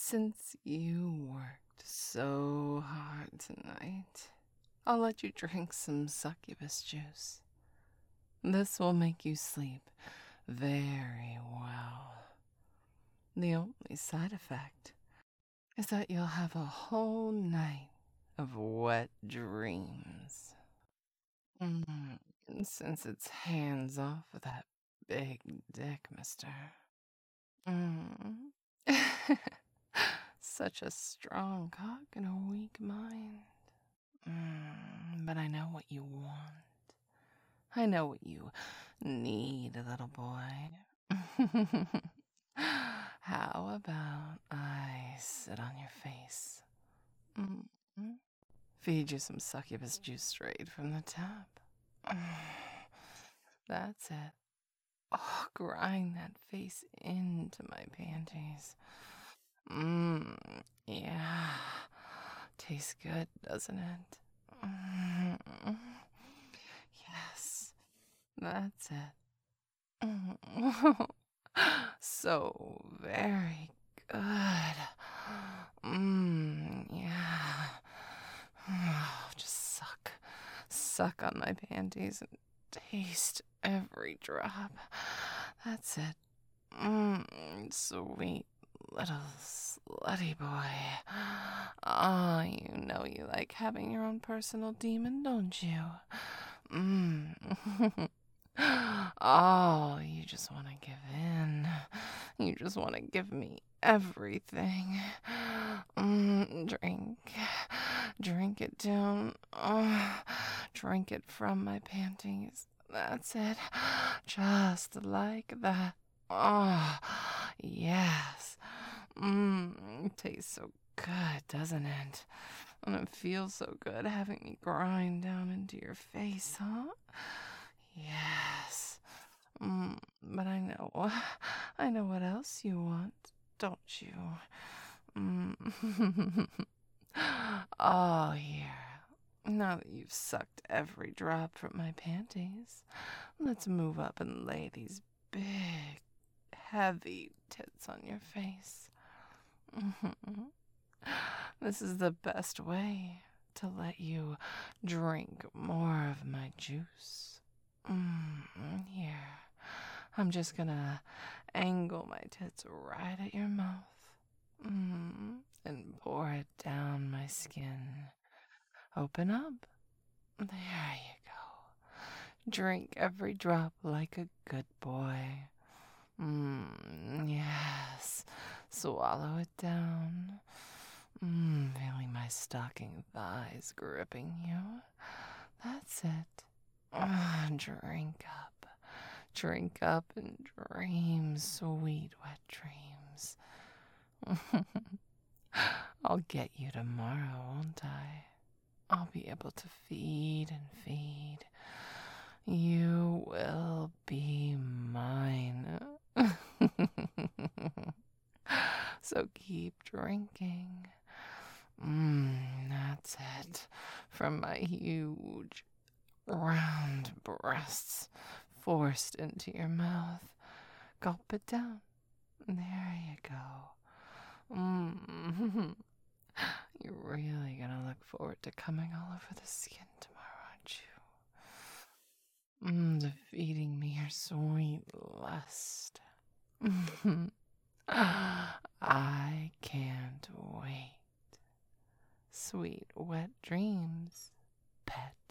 Since you worked so hard tonight, I'll let you drink some succubus juice. This will make you sleep very well. The only side effect is that you'll have a whole night of wet dreams. Mm, since it's hands off of that big dick, mister. Mm. Such a strong cock and a weak mind. But I know what you want. I know what you need, little boy. How about I sit on your face? Mm. Feed you some succubus juice straight from the tap. That's it. Oh, grind that face into my panties. Yeah. Tastes good, doesn't it? Yes, that's it. So very good. Yeah. Just suck on my panties and taste every drop. That's it. Sweet little slutty boy. Oh, you know you like having your own personal demon, don't you? Oh, you just want to give in. You just want to give me everything. Drink it down. Drink it from my panties. That's it. Just like that. Oh, yes. It tastes so good, doesn't it? And it feels so good having me grind down into your face, huh? Yes. But I know what else you want, don't you? Oh, here. Now that you've sucked every drop from my panties, let's move up and lay these big, heavy tits on your face. This is the best way to let you drink more of my juice. Here, I'm just gonna angle my tits right at your mouth. And pour it down my skin. Open up. There you go. Drink every drop like a good boy. Yes. Swallow it down. Feeling my stocking thighs gripping you. That's it. Drink up. Drink up and dream sweet wet dreams. I'll get you tomorrow, won't I? I'll be able to feed and feed. You will be mine. So keep drinking. That's it. From my huge, round breasts forced into your mouth. Gulp it down. There you go. You're really gonna look forward to coming all over the skin tomorrow, aren't you? To feeding me your sweet lust. I can't wait. Sweet wet dreams, pet.